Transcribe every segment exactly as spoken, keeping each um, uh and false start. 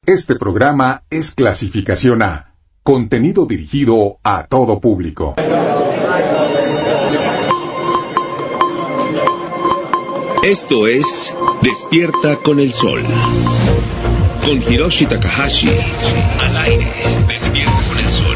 Este programa es clasificación A, contenido dirigido a todo público. Esto es Despierta con el Sol, con Hiroshi Takahashi. Al aire, Despierta con el Sol.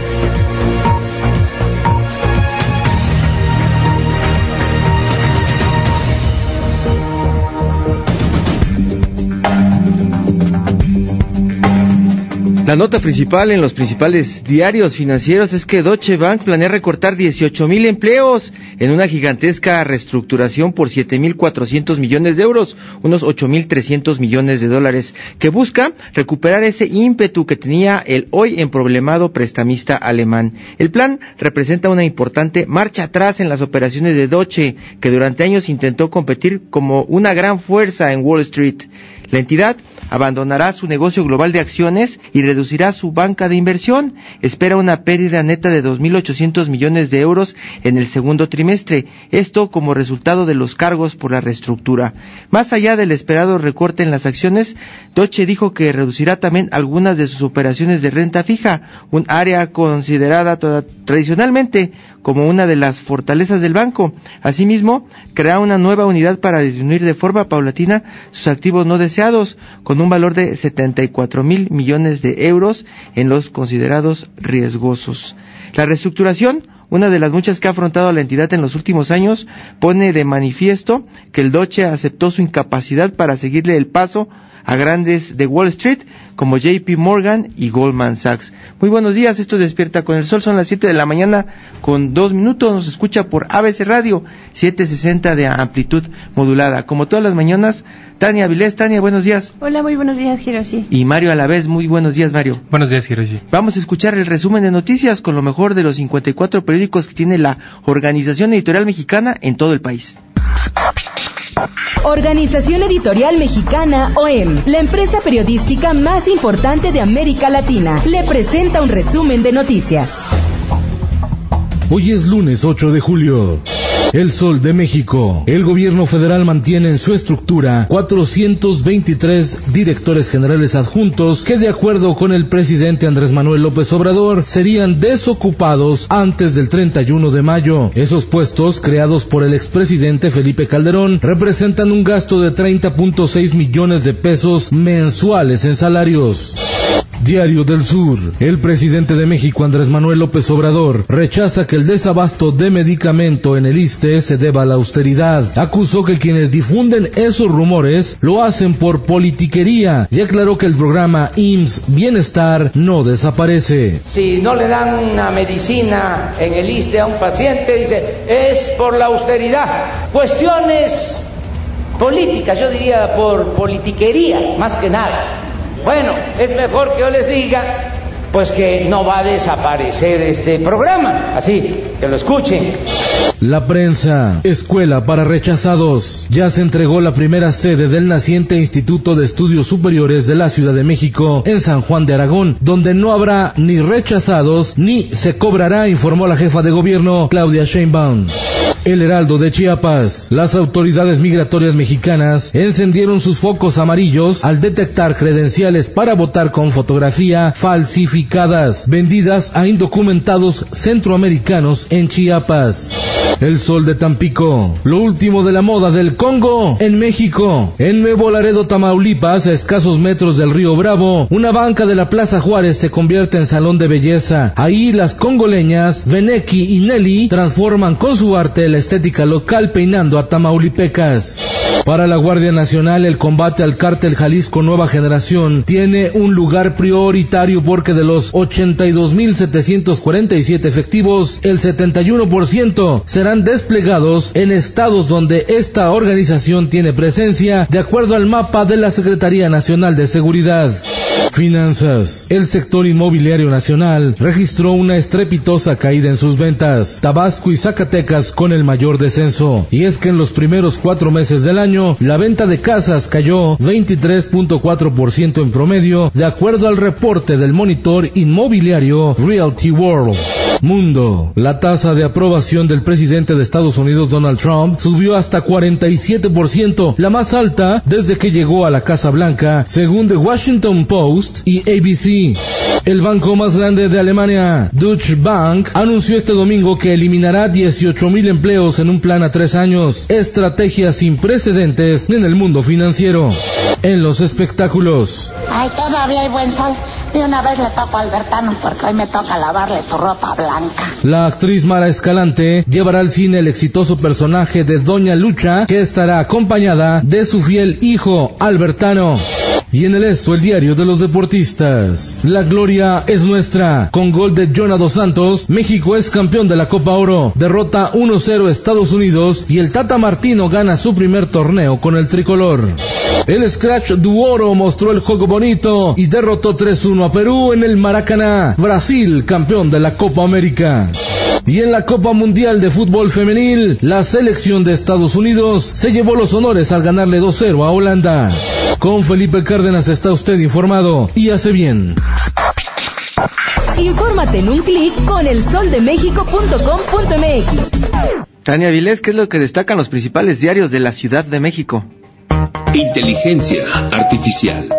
La nota principal en los principales diarios financieros es que Deutsche Bank planea recortar dieciocho mil empleos en una gigantesca reestructuración por siete mil cuatrocientos millones de euros, unos ocho mil trescientos millones de dólares, que busca recuperar ese ímpetu que tenía el hoy emproblemado prestamista alemán. El plan representa una importante marcha atrás en las operaciones de Deutsche, que durante años intentó competir como una gran fuerza en Wall Street. La entidad abandonará su negocio global de acciones y reducirá su banca de inversión. Espera una pérdida neta de dos mil ochocientos millones de euros en el segundo trimestre, esto como resultado de los cargos por la reestructura. Más allá del esperado recorte en las acciones, Deutsche dijo que reducirá también algunas de sus operaciones de renta fija, un área considerada toda, tradicionalmente como una de las fortalezas del banco. Asimismo, creará una nueva unidad para disminuir de forma paulatina sus activos no deseados, con un valor de setenta y cuatro mil millones de euros en los considerados riesgosos. La reestructuración, una de las muchas que ha afrontado la entidad en los últimos años, pone de manifiesto que el Deutsche aceptó su incapacidad para seguirle el paso a grandes de Wall Street como J P Morgan y Goldman Sachs. Muy buenos días, esto Despierta con el Sol, son las siete de la mañana con dos minutos, nos escucha por A B C Radio, setecientos sesenta de amplitud modulada. Como todas las mañanas, Tania Avilés. Tania, buenos días. Hola, muy buenos días, Hiroshi. Y Mario Alavés, muy buenos días, Mario. Buenos días, Hiroshi. Vamos a escuchar el resumen de noticias con lo mejor de los cincuenta y cuatro periódicos que tiene la Organización Editorial Mexicana en todo el país. Organización Editorial Mexicana, O E M, la empresa periodística más importante de América Latina, le presenta un resumen de noticias. Hoy es lunes ocho de julio. El Sol de México. El gobierno federal mantiene en su estructura cuatrocientos veintitrés directores generales adjuntos que, de acuerdo con el presidente Andrés Manuel López Obrador, serían desocupados antes del treinta y uno de mayo. Esos puestos, creados por el expresidente Felipe Calderón, representan un gasto de treinta punto seis millones de pesos mensuales en salarios. Diario del Sur. El presidente de México, Andrés Manuel López Obrador, rechaza que el desabasto de medicamento en el ISSSTE se deba a la austeridad. Acusó que quienes difunden esos rumores lo hacen por politiquería y aclaró que el programa I M S S Bienestar no desaparece. Si no le dan una medicina en el ISSSTE a un paciente, dice, es por la austeridad. Cuestiones políticas, yo diría por politiquería, más que nada. Bueno, es mejor que yo les diga, pues que no va a desaparecer este programa, así, que lo escuchen. La Prensa. Escuela para rechazados. Ya se entregó la primera sede del naciente Instituto de Estudios Superiores de la Ciudad de México en San Juan de Aragón, donde no habrá ni rechazados ni se cobrará, informó la jefa de gobierno Claudia Sheinbaum. El Heraldo de Chiapas. Las autoridades migratorias mexicanas encendieron sus focos amarillos al detectar credenciales para votar con fotografía falsificadas, vendidas a indocumentados centroamericanos en Chiapas. El Sol de Tampico. Lo último de la moda del Congo en México. En Nuevo Laredo, Tamaulipas, a escasos metros del río Bravo, una banca de la Plaza Juárez se convierte en salón de belleza. Ahí las congoleñas Veneki y Nelly transforman con su arte la estética local, peinando a tamaulipecas. Para la Guardia Nacional, el combate al cártel Jalisco Nueva Generación tiene un lugar prioritario porque de los ochenta y dos mil setecientos cuarenta y siete efectivos, el setenta y uno por ciento serán desplegados en estados donde esta organización tiene presencia, de acuerdo al mapa de la Secretaría Nacional de Seguridad. Finanzas. El sector inmobiliario nacional registró una estrepitosa caída en sus ventas. Tabasco y Zacatecas con el mayor descenso. Y es que en los primeros cuatro meses del año, la venta de casas cayó veintitrés punto cuatro por ciento en promedio, de acuerdo al reporte del monitor inmobiliario Realty World. Mundo. La tasa de aprobación del presidente de Estados Unidos, Donald Trump, subió hasta cuarenta y siete por ciento, la más alta desde que llegó a la Casa Blanca, según The Washington Post y A B C. El banco más grande de Alemania, Deutsche Bank, anunció este domingo que eliminará dieciocho mil empleos en un plan a tres años, estrategia sin precedentes en el mundo financiero. En los espectáculos. Ay, todavía hay buen sol. De una vez le toco a Albertano porque hoy me toca lavarle tu ropa blanca. La actriz Mara Escalante llevará al cine el exitoso personaje de Doña Lucha, que estará acompañada de su fiel hijo, Albertano. Y en el Esto, el diario de los deportistas. La gloria es nuestra. Con gol de Jonah Dos Santos, México es campeón de la Copa Oro. Derrota uno cero a Estados Unidos y el Tata Martino gana su primer torneo con el tricolor. El Scratch du Oro mostró el juego bonito y derrotó tres uno a Perú en el Maracaná. Brasil, campeón de la Copa América. Y en la Copa Mundial de Fútbol Femenil, la selección de Estados Unidos se llevó los honores al ganarle dos cero a Holanda. Con Felipe Cárdenas está usted informado y hace bien. Infórmate en un clic con el sol de méxico punto com punto m x. Tania Vilés, ¿qué es lo que destacan los principales diarios de la Ciudad de México? Inteligencia artificial.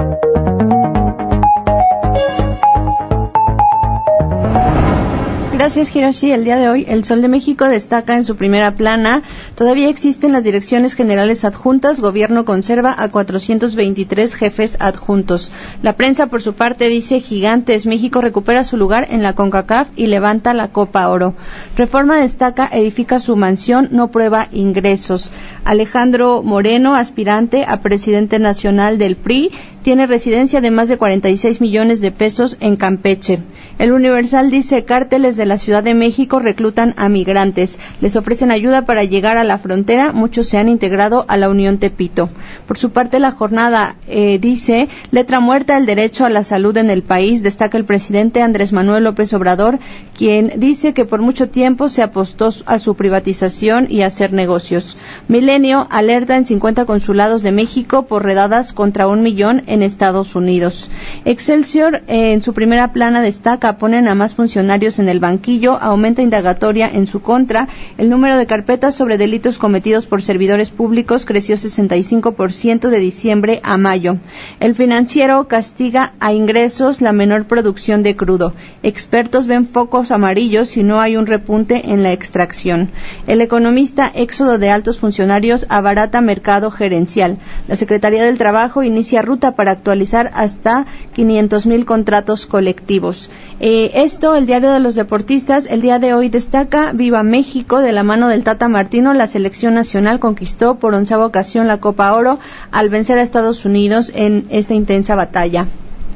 Gracias, Hiroshi. El día de hoy, El Sol de México destaca en su primera plana: todavía existen las direcciones generales adjuntas, gobierno conserva a cuatrocientos veintitrés jefes adjuntos. La prensa, por su parte, dice: Gigantes, México recupera su lugar en la CONCACAF y levanta la Copa Oro. Reforma destaca: edifica su mansión, no prueba ingresos. Alejandro Moreno, aspirante a presidente nacional del P R I, tiene residencia de más de cuarenta y seis millones de pesos en Campeche. El Universal dice: cárteles de la Ciudad de México reclutan a migrantes, les ofrecen ayuda para llegar a la frontera, muchos se han integrado a la Unión Tepito. Por su parte, La Jornada eh, dice: letra muerta el derecho a la salud en el país, destaca el presidente Andrés Manuel López Obrador, quien dice que por mucho tiempo se apostó a su privatización y a hacer negocios. Milenio alerta en cincuenta consulados de México por redadas contra un millón en Estados Unidos. Excelsior, eh, en su primera plana destaca: ponen a más funcionarios en el banquillo, aumenta indagatoria en su contra, el número de carpetas sobre delitos cometidos por servidores públicos creció sesenta y cinco por ciento de diciembre a mayo. El Financiero castiga a ingresos la menor producción de crudo. Expertos ven focos amarillos si no hay un repunte en la extracción. El Economista: éxodo de altos funcionarios abarata mercado gerencial. La Secretaría del Trabajo inicia ruta para actualizar hasta quinientos mil contratos colectivos. Eh, esto, el diario de los deportistas, el día de hoy destaca: Viva México, de la mano del Tata Martino, la selección nacional conquistó por onceava ocasión la Copa Oro al vencer a Estados Unidos en esta intensa batalla.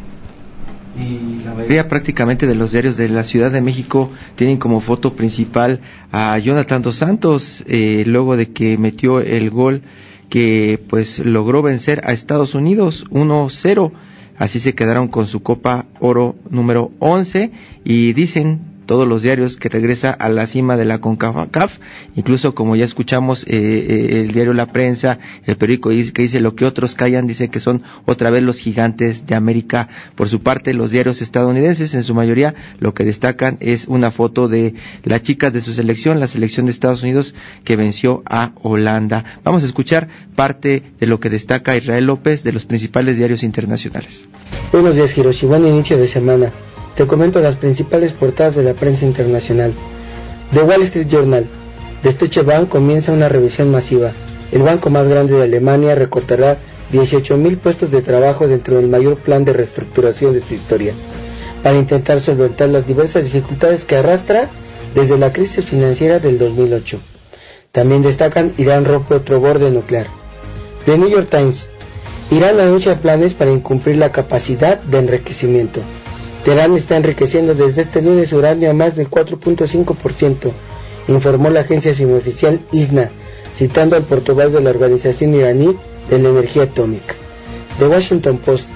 Y la mayoría prácticamente de los diarios de la Ciudad de México tienen como foto principal a Jonathan Dos Santos, eh, luego de que metió el gol que pues logró vencer a Estados Unidos uno cero. Así se quedaron con su Copa Oro número once y dicen todos los diarios que regresa a la cima de la CONCACAF, incluso como ya escuchamos, eh, eh, el diario La Prensa, el periódico que dice lo que otros callan, dice que son otra vez los gigantes de América. Por su parte, los diarios estadounidenses, en su mayoría, lo que destacan es una foto de las chicas de su selección, la selección de Estados Unidos, que venció a Holanda. Vamos a escuchar parte de lo que destaca Israel López de los principales diarios internacionales. Buenos días, Hiroshi. Buen inicio de semana. Te comento las principales portadas de la prensa internacional. The Wall Street Journal: The Deutsche Bank comienza una revisión masiva. El banco más grande de Alemania recortará dieciocho mil puestos de trabajo dentro del mayor plan de reestructuración de su historia, para intentar solventar las diversas dificultades que arrastra desde la crisis financiera del dos mil ocho. También destacan: Irán rompe otro borde nuclear. The New York Times: Irán anuncia planes para incumplir la capacidad de enriquecimiento. Teherán está enriqueciendo desde este lunes uranio a más del cuatro punto cinco por ciento, informó la agencia semioficial I S N A, citando al portavoz de la Organización Iraní de la Energía Atómica. The Washington Post: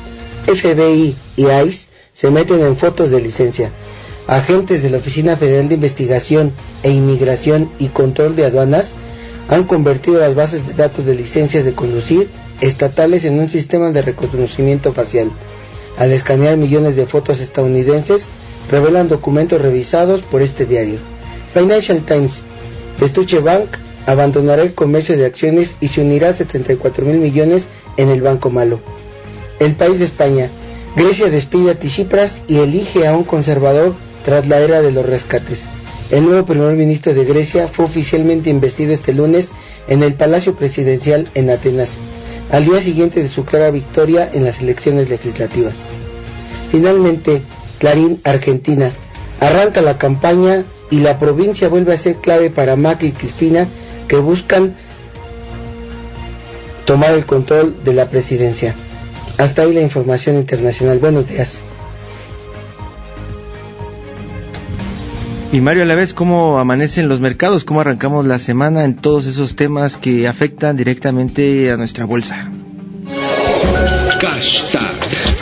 F B I y I C E se meten en fotos de licencia. Agentes de la Oficina Federal de Investigación e Inmigración y Control de Aduanas han convertido las bases de datos de licencias de conducir estatales en un sistema de reconocimiento facial. Al escanear millones de fotos estadounidenses, revelan documentos revisados por este diario. Financial Times: Deutsche Bank abandonará el comercio de acciones y se unirá a setenta y cuatro mil millones en el Banco Malo. El País de España: Grecia despide a Tsipras y elige a un conservador tras la era de los rescates. El nuevo primer ministro de Grecia fue oficialmente investido este lunes en el Palacio Presidencial en Atenas, al día siguiente de su clara victoria en las elecciones legislativas. Finalmente, Clarín, Argentina: arranca la campaña y la provincia vuelve a ser clave para Macri y Cristina, que buscan tomar el control de la presidencia. Hasta ahí la información internacional. Buenos días. Y Mario, a la vez, ¿cómo amanecen los mercados? ¿Cómo arrancamos la semana en todos esos temas que afectan directamente a nuestra bolsa? Hashtag.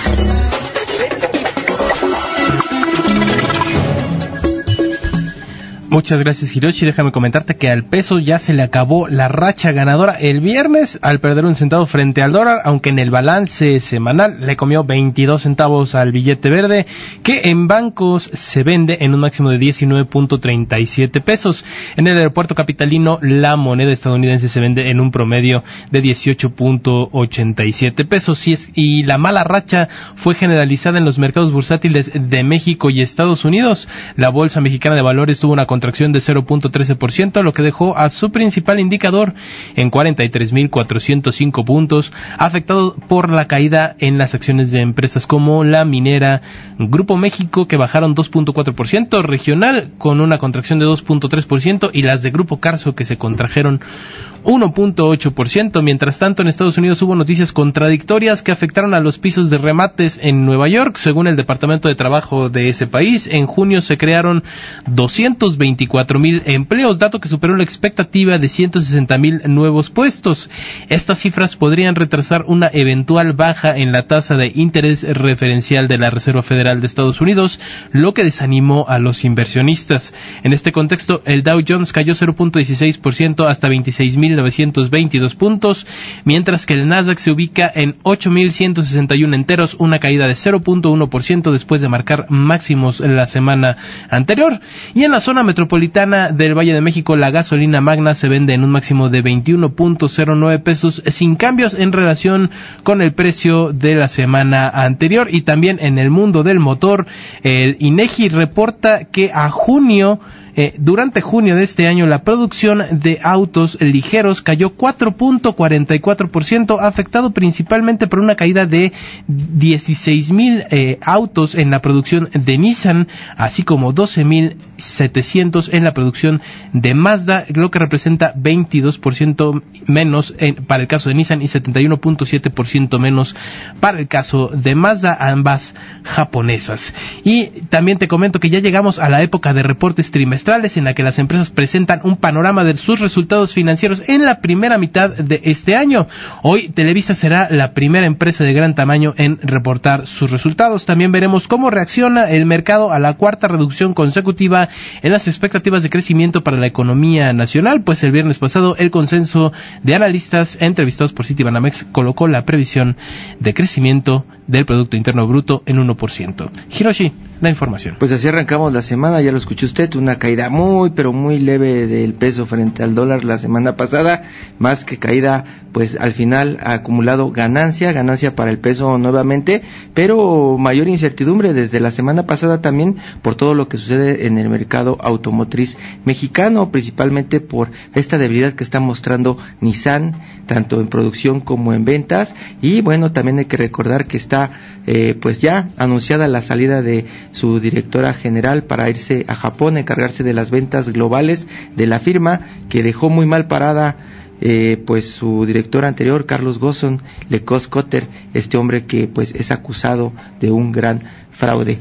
Muchas gracias, Hiroshi. Déjame comentarte que al peso ya se le acabó la racha ganadora el viernes al perder un centavo frente al dólar, aunque en el balance semanal le comió veintidós centavos al billete verde, que en bancos se vende en un máximo de diecinueve punto treinta y siete pesos. En el aeropuerto capitalino, la moneda estadounidense se vende en un promedio de dieciocho punto ochenta y siete pesos. Y, es, y la mala racha fue generalizada en los mercados bursátiles de México y Estados Unidos. La Bolsa Mexicana de Valores tuvo una contracción de cero punto trece por ciento, lo que dejó a su principal indicador en cuarenta y tres mil cuatrocientos cinco puntos, afectado por la caída en las acciones de empresas como la minera Grupo México, que bajaron dos punto cuatro por ciento, Regional con una contracción de dos punto tres por ciento y las de Grupo Carso, que se contrajeron uno punto ocho por ciento. Mientras tanto, en Estados Unidos hubo noticias contradictorias que afectaron a los pisos de remates en Nueva York. Según el Departamento de Trabajo de ese país, en junio se crearon doscientos veinticuatro mil empleos, dato que superó la expectativa de ciento sesenta mil nuevos puestos. Estas cifras podrían retrasar una eventual baja en la tasa de interés referencial de la Reserva Federal de Estados Unidos, lo que desanimó a los inversionistas. En este contexto, el Dow Jones cayó cero punto dieciséis por ciento hasta veintiséis mil novecientos veintidós puntos, mientras que el Nasdaq se ubica en ocho mil ciento sesenta y uno enteros, una caída de cero punto uno por ciento después de marcar máximos la semana anterior. Y en la zona metropolitana del Valle de México, la gasolina Magna se vende en un máximo de veintiuno punto cero nueve pesos, sin cambios en relación con el precio de la semana anterior. Y también en el mundo del motor, el INEGI reporta que a junio Eh, durante junio de este año, la producción de autos ligeros cayó cuatro punto cuarenta y cuatro por ciento, afectado principalmente por una caída de dieciséis mil eh, autos en la producción de Nissan, así como doce mil setecientos en la producción de Mazda, lo que representa veintidós por ciento menos en, para el caso de Nissan y setenta y uno punto siete por ciento menos para el caso de Mazda, ambas japonesas. Y también te comento que ya llegamos a la época de reportes trimestrales, en la que las empresas presentan un panorama de sus resultados financieros en la primera mitad de este año. Hoy Televisa será la primera empresa de gran tamaño en reportar sus resultados. También veremos cómo reacciona el mercado a la cuarta reducción consecutiva en las expectativas de crecimiento para la economía nacional, pues el viernes pasado el consenso de analistas entrevistados por Citibanamex colocó la previsión de crecimiento del Producto Interno Bruto en uno por ciento. Hiroshi, la información. Pues así arrancamos la semana, ya lo escuchó usted, una caída muy, pero muy leve del peso frente al dólar la semana pasada, más que caída, pues al final ha acumulado ganancia, ganancia para el peso nuevamente, pero mayor incertidumbre desde la semana pasada también por todo lo que sucede en el mercado automotriz mexicano, principalmente por esta debilidad que está mostrando Nissan, tanto en producción como en ventas. Y bueno, también hay que recordar que está eh, pues ya anunciada la salida de su directora general para irse a Japón, encargarse de las ventas globales de la firma, que dejó muy mal parada eh, pues su director anterior, Carlos Ghosn Lecos-Cotter, este hombre que pues es acusado de un gran fraude.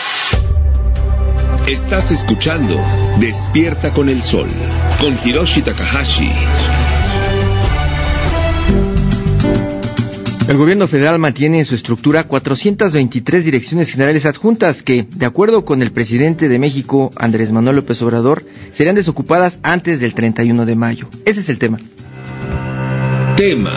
Estás escuchando Despierta con el Sol, con Hiroshi Takahashi. El gobierno federal mantiene en su estructura cuatrocientas veintitrés direcciones generales adjuntas que, de acuerdo con el presidente de México, Andrés Manuel López Obrador, serán desocupadas antes del treinta y uno de mayo. Ese es el tema. Tema.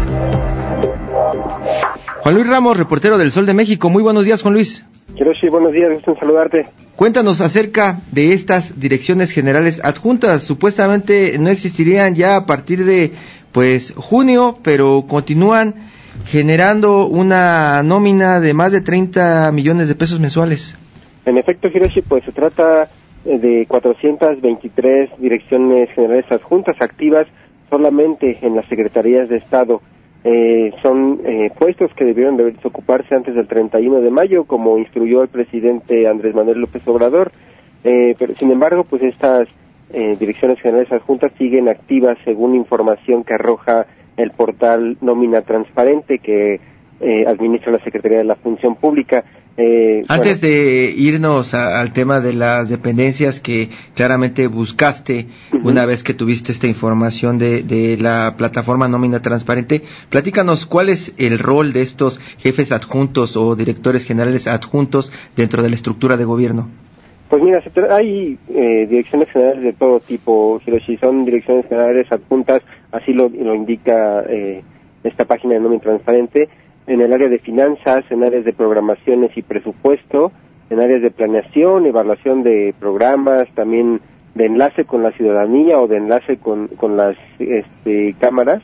Juan Luis Ramos, reportero del Sol de México. Muy buenos días, Juan Luis. Hiroshi, buenos días, gusto en saludarte. Cuéntanos acerca de estas direcciones generales adjuntas. Supuestamente no existirían ya a partir de, pues, junio, pero continúan generando una nómina de más de treinta millones de pesos mensuales. En efecto, Hiroshi, pues se trata de cuatrocientas veintitrés direcciones generales adjuntas activas solamente en las secretarías de Estado. Eh, son eh, puestos que debieron de desocuparse antes del treinta y uno de mayo, como instruyó el presidente Andrés Manuel López Obrador, eh, pero sin embargo, pues estas eh, direcciones generales adjuntas siguen activas según información que arroja el portal Nómina Transparente que eh, administra la Secretaría de la Función Pública. Eh, Antes bueno, de irnos a, al tema de las dependencias que claramente buscaste uh-huh. una vez que tuviste esta información de, de la plataforma Nómina Transparente, platícanos cuál es el rol de estos jefes adjuntos o directores generales adjuntos dentro de la estructura de gobierno. Pues mira, hay eh, direcciones generales de todo tipo, Hiroshi, son direcciones generales adjuntas, así lo, lo indica eh, esta página de Nómina Transparente, en el área de finanzas, en áreas de programaciones y presupuesto, en áreas de planeación, evaluación de programas, también de enlace con la ciudadanía o de enlace con, con las este, cámaras,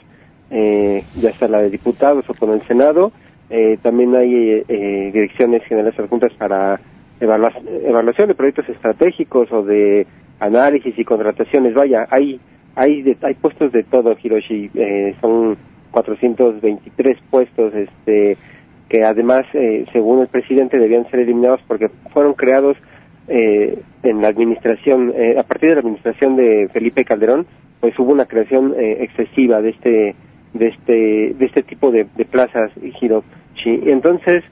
eh, ya sea la de diputados o con el Senado. Eh, también hay eh, direcciones generales adjuntas para evalua- evaluación de proyectos estratégicos o de análisis y contrataciones. Vaya, hay hay de, hay puestos de todo, Hiroshi, eh, son cuatrocientos veintitrés puestos este que además, eh, según el presidente, debían ser eliminados porque fueron creados eh, en la administración, eh, a partir de la administración de Felipe Calderón, pues hubo una creación eh, excesiva de este de este de este tipo de, de plazas, Hiroshi. Entonces,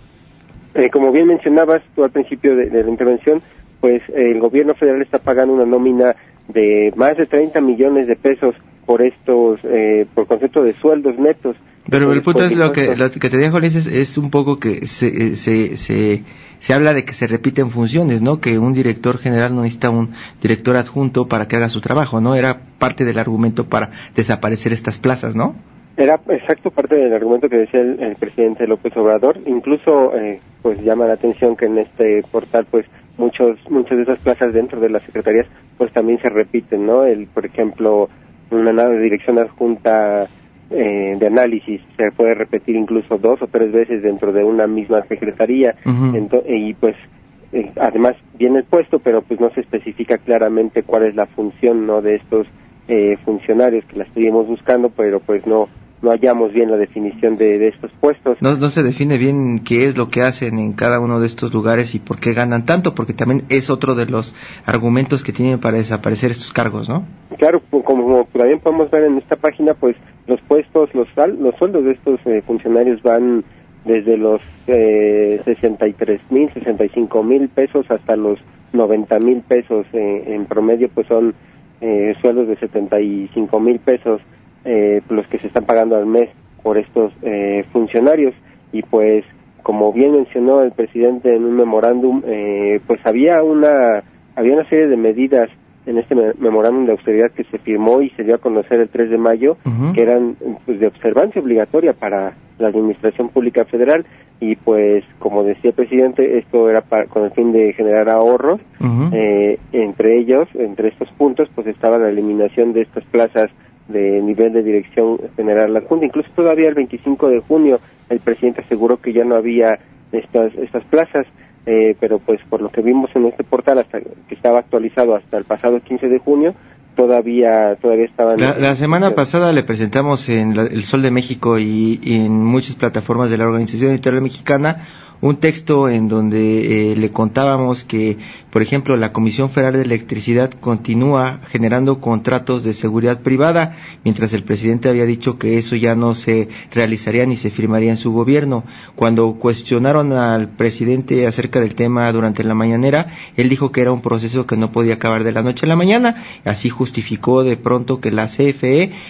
eh, como bien mencionabas tú al principio de, de la intervención, pues eh, el gobierno federal está pagando una nómina de más de treinta millones de pesos por estos, eh, por concepto de sueldos netos. Pero el punto es lo que, lo que te dejo, Luis, es, es un poco que se, se, se, se habla de que se repiten funciones, ¿no? Que un director general no necesita un director adjunto para que haga su trabajo, ¿no? Era parte del argumento para desaparecer estas plazas, ¿no? Era exacto parte del argumento que decía el, el presidente López Obrador. Incluso, eh, pues llama la atención que en este portal, pues muchos, muchas de esas plazas dentro de las secretarías, pues también se repiten, ¿no? El, por ejemplo, una dirección adjunta eh, de análisis se puede repetir incluso dos o tres veces dentro de una misma secretaría. Uh-huh. Ento- y pues eh, además viene el puesto, pero pues no se especifica claramente cuál es la función, ¿no?, de estos eh, funcionarios, que la estuvimos buscando, pero pues no no hallamos bien la definición de, de estos puestos. No, no se define bien qué es lo que hacen en cada uno de estos lugares y por qué ganan tanto, porque también es otro de los argumentos que tienen para desaparecer estos cargos, ¿no? Claro, como, como también podemos ver en esta página, pues los puestos, los los sueldos de estos eh, funcionarios van desde los eh, sesenta y tres mil, sesenta y cinco mil pesos hasta los noventa mil pesos. Eh, en promedio, pues son eh, sueldos de setenta y cinco mil pesos. Eh, los que se están pagando al mes por estos eh, funcionarios. Y pues, como bien mencionó el presidente en un memorándum, eh, pues había una había una serie de medidas en este me- memorándum de austeridad que se firmó y se dio a conocer el tres de mayo, uh-huh. que eran pues de observancia obligatoria para la Administración Pública Federal. Y pues, como decía el presidente, esto era para, con el fin de generar ahorros. Uh-huh. eh, entre ellos, entre estos puntos, pues estaba la eliminación de estas plazas de nivel de dirección general adjunta. Incluso todavía el veinticinco de junio el presidente aseguró que ya no había estas estas plazas, eh, pero pues por lo que vimos en este portal, hasta que estaba actualizado hasta el pasado quince de junio, todavía todavía estaban... La, la semana en... pasada le presentamos en la, El Sol de México y, y en muchas plataformas de la Organización Editorial Mexicana un texto en donde eh, le contábamos que, por ejemplo, la Comisión Federal de Electricidad continúa generando contratos de seguridad privada, mientras el presidente había dicho que eso ya no se realizaría ni se firmaría en su gobierno. Cuando cuestionaron al presidente acerca del tema durante la mañanera, él dijo que era un proceso que no podía acabar de la noche a la mañana. Así justificó de pronto que la C F E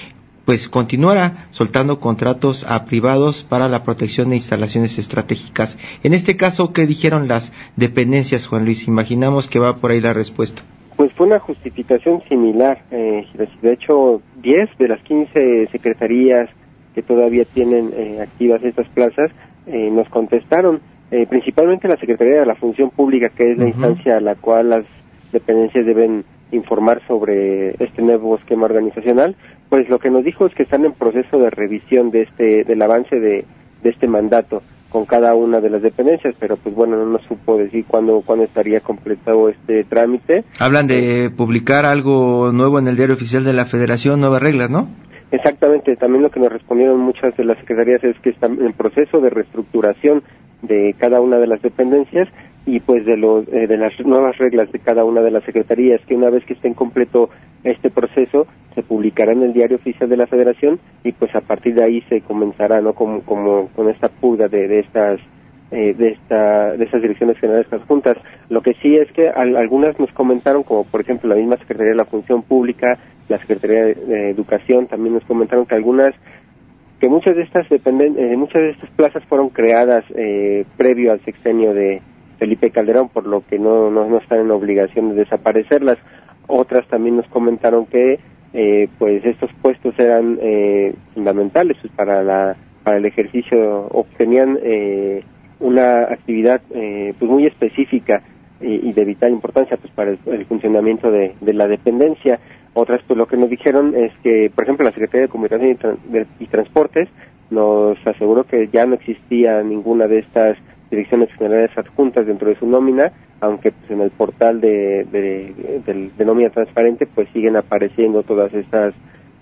pues continuará soltando contratos a privados para la protección de instalaciones estratégicas. En este caso, ¿qué dijeron las dependencias, Juan Luis? Imaginamos que va por ahí la respuesta. Pues fue una justificación similar. Eh, de hecho, diez de las quince secretarías que todavía tienen eh, activas estas plazas eh, nos contestaron, eh, principalmente la Secretaría de la Función Pública, que es la uh-huh. instancia a la cual las dependencias deben informar sobre este nuevo esquema organizacional. Pues lo que nos dijo es que están en proceso de revisión de este del avance de, de este mandato con cada una de las dependencias, pero pues bueno, no nos supo decir cuándo cuándo estaría completado este trámite. Hablan de publicar algo nuevo en el Diario Oficial de la Federación, nuevas reglas, ¿no? Exactamente, también lo que nos respondieron muchas de las secretarías es que están en proceso de reestructuración de cada una de las dependencias y pues de los eh, de las nuevas reglas de cada una de las secretarías, que una vez que esté en completo este proceso se publicará en el Diario Oficial de la Federación y pues a partir de ahí se comenzará, no como como con esta purga de, de estas eh, de esta de estas direcciones generales adjuntas. Lo que sí es que al, algunas nos comentaron, como por ejemplo la misma Secretaría de la Función Pública, la Secretaría de, de Educación, también nos comentaron que algunas que muchas de estas dependen eh, muchas de estas plazas fueron creadas eh, previo al sexenio de Felipe Calderón, por lo que no, no, no están en obligación de desaparecerlas. Otras también nos comentaron que eh, pues estos puestos eran eh, fundamentales pues, para la para el ejercicio, o tenían eh, una actividad eh, pues muy específica y, y de vital importancia pues para el, el funcionamiento de, de la dependencia. Otras pues lo que nos dijeron es que, por ejemplo, la Secretaría de Comunicación y, Tran- de, y Transportes nos aseguró que ya no existía ninguna de estas direcciones generales adjuntas dentro de su nómina, aunque pues en el portal de, de, de, de nómina transparente pues siguen apareciendo todas estas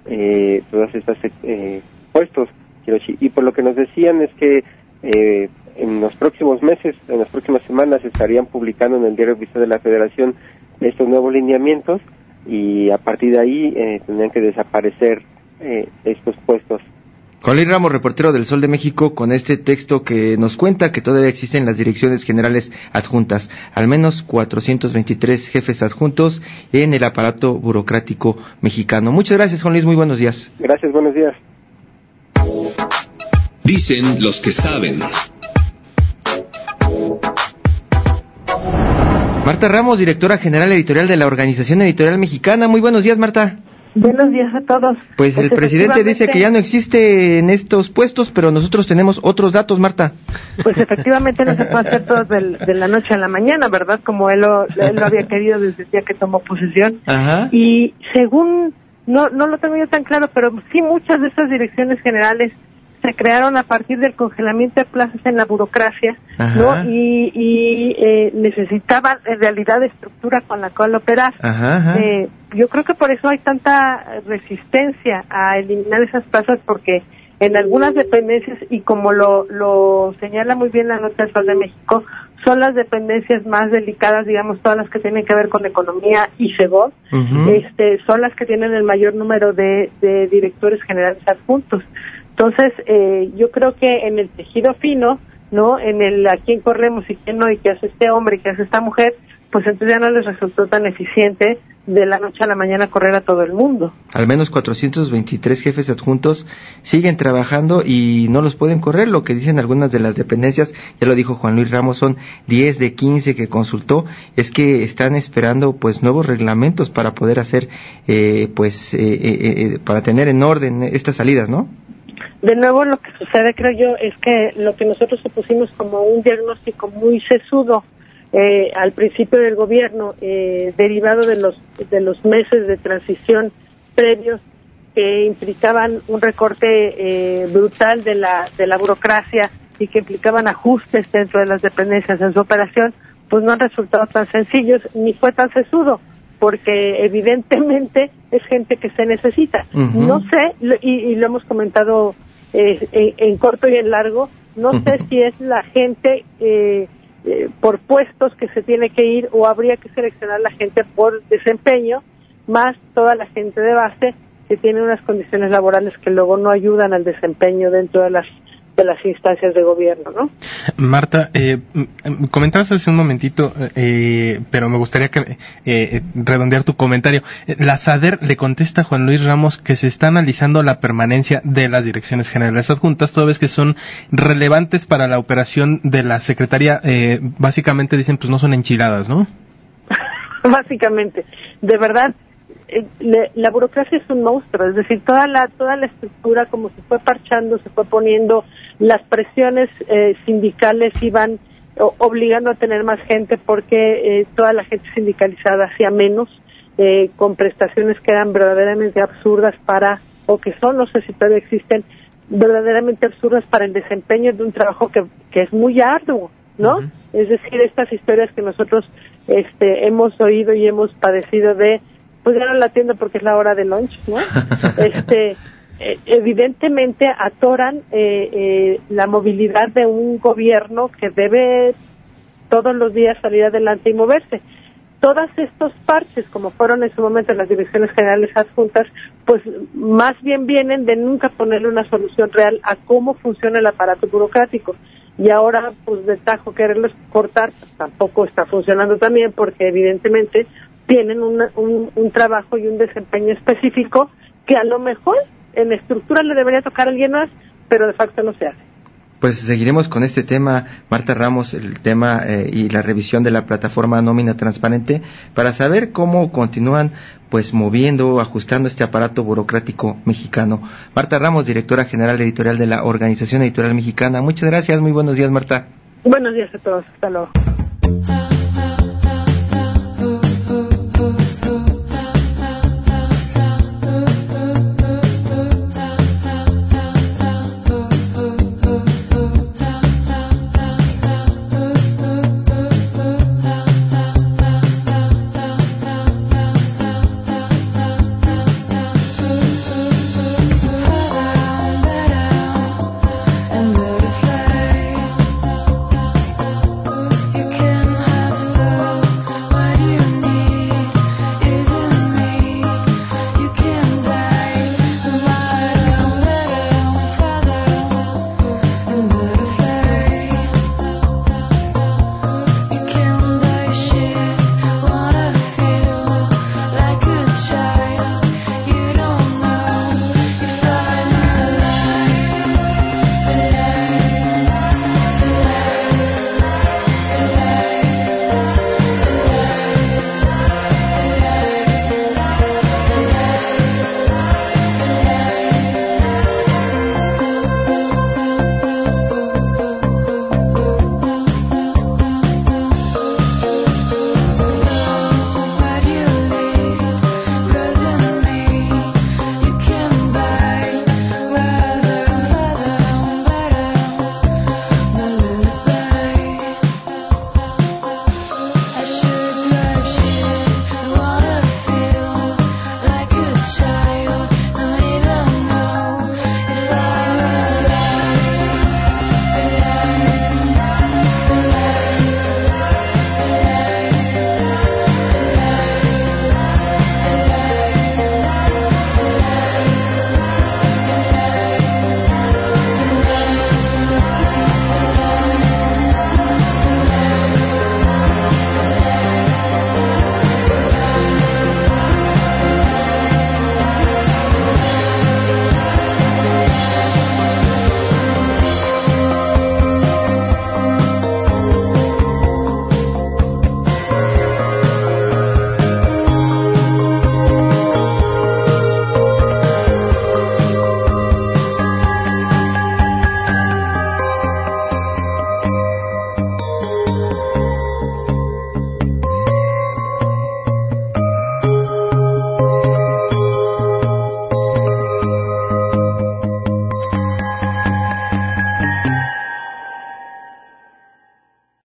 eh, todas estas eh, puestos, Hiroshi. Y por lo que nos decían es que eh, en los próximos meses, en las próximas semanas estarían publicando en el Diario Oficial de la Federación estos nuevos lineamientos y a partir de ahí eh, tendrían que desaparecer eh, estos puestos. Juan Luis Ramos, reportero del Sol de México, con este texto que nos cuenta que todavía existen las direcciones generales adjuntas, al menos cuatrocientos veintitrés jefes adjuntos en el aparato burocrático mexicano. Muchas gracias, Juan Luis, muy buenos días. Gracias, buenos días. Dicen los que saben. Marta Ramos, directora general editorial de la Organización Editorial Mexicana. Muy buenos días, Marta. Buenos días a todos. Pues, pues el presidente dice que ya no existe en estos puestos, pero nosotros tenemos otros datos, Marta. Pues efectivamente no se puede hacer todo de, de la noche a la mañana, ¿verdad? Como él lo, él lo había querido desde el día que tomó posesión. Ajá. Y según, no, no lo tengo yo tan claro, pero sí muchas de estas direcciones generales se crearon a partir del congelamiento de plazas en la burocracia, ajá, ¿no? Y, y eh, necesitaban en realidad estructura con la cual operar. Ajá, ajá. Eh, yo creo que por eso hay tanta resistencia a eliminar esas plazas, porque en algunas dependencias, y como lo, lo señala muy bien la nota del Sol de México, son las dependencias más delicadas, digamos, todas las que tienen que ver con economía y Segov, uh-huh, este, son las que tienen el mayor número de, de directores generales adjuntos. Entonces, eh, yo creo que en el tejido fino, ¿no? En el a quién corremos y quién no, y qué hace este hombre y qué hace esta mujer, pues entonces ya no les resultó tan eficiente de la noche a la mañana correr a todo el mundo. Al menos cuatrocientos veintitrés jefes adjuntos siguen trabajando y no los pueden correr. Lo que dicen algunas de las dependencias, ya lo dijo Juan Luis Ramos, son diez de quince que consultó, es que están esperando pues nuevos reglamentos para poder hacer, eh, pues, eh, eh, eh, para tener en orden estas salidas, ¿no? De nuevo, lo que sucede, creo yo, es que lo que nosotros pusimos como un diagnóstico muy sesudo eh, al principio del gobierno, eh, derivado de los de los meses de transición previos que implicaban un recorte eh, brutal de la de la burocracia y que implicaban ajustes dentro de las dependencias en su operación, pues no han resultado tan sencillos ni fue tan sesudo, porque evidentemente es gente que se necesita. Uh-huh. No sé, y, y lo hemos comentado eh, en, en corto y en largo, no uh-huh. sé si es la gente eh, eh, por puestos que se tiene que ir, o habría que seleccionar la gente por desempeño, más toda la gente de base que tiene unas condiciones laborales que luego no ayudan al desempeño dentro de las de las instancias de gobierno, ¿no? Marta, eh, comentabas hace un momentito, eh, pero me gustaría que eh, redondear tu comentario. La SADER le contesta a Juan Luis Ramos que se está analizando la permanencia de las direcciones generales adjuntas, toda vez que son relevantes para la operación de la Secretaría. Eh, básicamente dicen, pues no son enchiladas, ¿no? Básicamente, de verdad, eh, le, la burocracia es un monstruo, es decir, toda la toda la estructura como se fue parchando, se fue poniendo, las presiones eh, sindicales iban o, obligando a tener más gente porque eh, toda la gente sindicalizada hacía menos, eh, con prestaciones que eran verdaderamente absurdas para, o que son, no sé si todavía existen, verdaderamente absurdas para el desempeño de un trabajo que, que es muy arduo, ¿no? Uh-huh. Es decir, estas historias que nosotros este hemos oído y hemos padecido de, pues ya no la atiendo porque es la hora de lunch, ¿no? este eh, evidentemente atoran eh, eh, la movilidad de un gobierno que debe todos los días salir adelante y moverse. Todos estos parches, como fueron en su momento las direcciones generales adjuntas, pues más bien vienen de nunca ponerle una solución real a cómo funciona el aparato burocrático. Y ahora, pues de tajo quererlos cortar, pues, tampoco está funcionando también, porque evidentemente tienen una, un, un trabajo y un desempeño específico que a lo mejor en estructura le debería tocar a alguien más, pero de facto no se hace. Pues seguiremos con este tema, Marta Ramos, el tema eh, y la revisión de la plataforma Nómina Transparente, para saber cómo continúan pues moviendo, ajustando este aparato burocrático mexicano. Marta Ramos, directora general editorial de la Organización Editorial Mexicana. Muchas gracias, muy buenos días, Marta. Buenos días a todos, hasta luego.